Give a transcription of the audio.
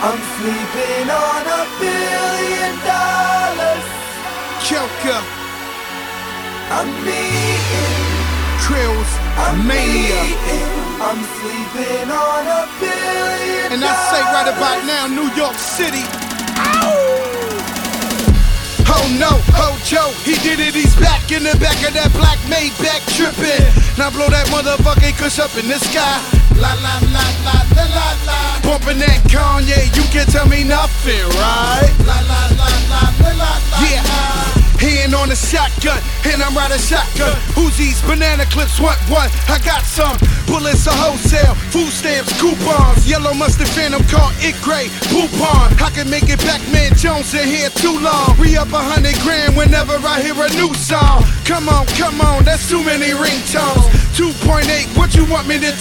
I'm sleeping on $1 billion. Joker, I'm eating. Krills, I'm Mania. eating. I'm sleeping on $1 billion. And I say right about now, New York City. Oh no, Hojo, he did it, he's back in the back of that black Maybach trippin'. Now blow that motherfucking kush up in the sky. La la la la la la la. Bumpin' that Kanye, you can tell me nothing, right? La la la la la la la. Yeah. Hand on a shotgun, and I'm riding shotgun. Uzis, banana clips, what? I got some bullets are wholesale, food stamps, coupons. Yellow mustard phantom called it gray, Poupon. I can make it back, man, Jones in here too long. Re-up 100 grand whenever I hear a new song. Come on, that's too many ringtones. 2.8, what you want me to